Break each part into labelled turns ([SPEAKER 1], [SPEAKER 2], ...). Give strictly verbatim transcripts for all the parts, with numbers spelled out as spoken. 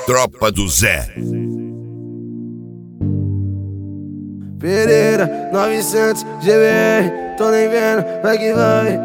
[SPEAKER 1] Tropa do Zé.
[SPEAKER 2] Pereira, novecentos G B R, tô nem vendo, vai que vai.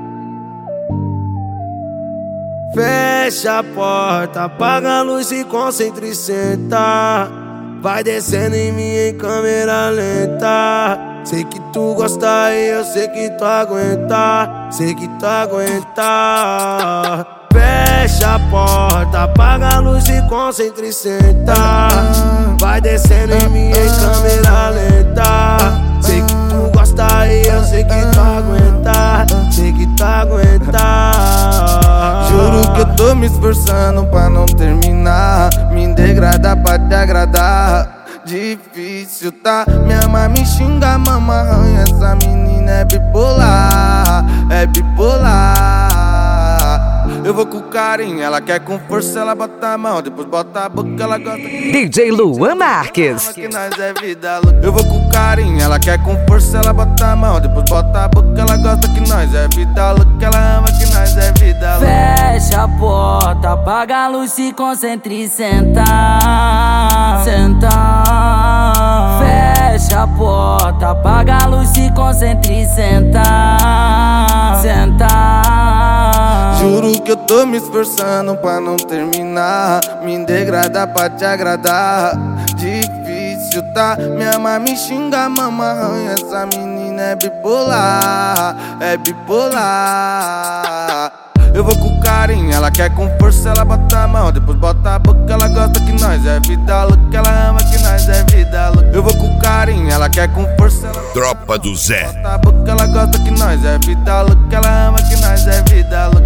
[SPEAKER 2] Fecha a porta, apaga a luz, se concentra e senta. Vai descendo em mim em câmera lenta. Sei que tu gosta e eu sei que tu aguenta. Sei que tu aguenta. Fecha a porta, apaga a luz, se concentra e senta. Vai descendo em mim em câmera lenta. Sei que tu gosta e eu sei que tu aguenta. Sei que tu aguenta.
[SPEAKER 3] Juro que eu tô me esforçando pra não terminar. Me degradar pra te agradar. Difícil, tá? Minha mãe me xinga, mama arranha. Essa menina é bipolar, é bipolar. Eu vou com carinho, ela quer com força, ela bota a mão, depois bota a boca, ela gosta que...
[SPEAKER 4] D J Luan Marques.
[SPEAKER 3] Que nós é vida louca. Eu vou com carinho, ela quer com força, ela bota a mão, depois bota a boca, ela gosta que nós é vida louca. Ela ama que nós é vida louca.
[SPEAKER 5] Fecha a porta, apaga a luz, se concentra e senta. Senta. Fecha a porta, apaga a luz, se concentra e senta. Senta.
[SPEAKER 3] Juro que eu tô me esforçando pra não terminar. Me degradar pra te agradar. Difícil, tá? Minha mãe me xinga, mama arranha. Essa menina é bipolar, é bipolar. Eu vou com carinho, ela quer com força, ela bota a mão, depois bota a boca, ela gosta que nós é vida louca. Ela ama que nós é vida louca. Eu vou com carinho, ela quer com força, ela...
[SPEAKER 1] Tropa do Zé.
[SPEAKER 3] Bota a boca, ela gosta que nós é vida louca. Ela ama que nós é vida louca.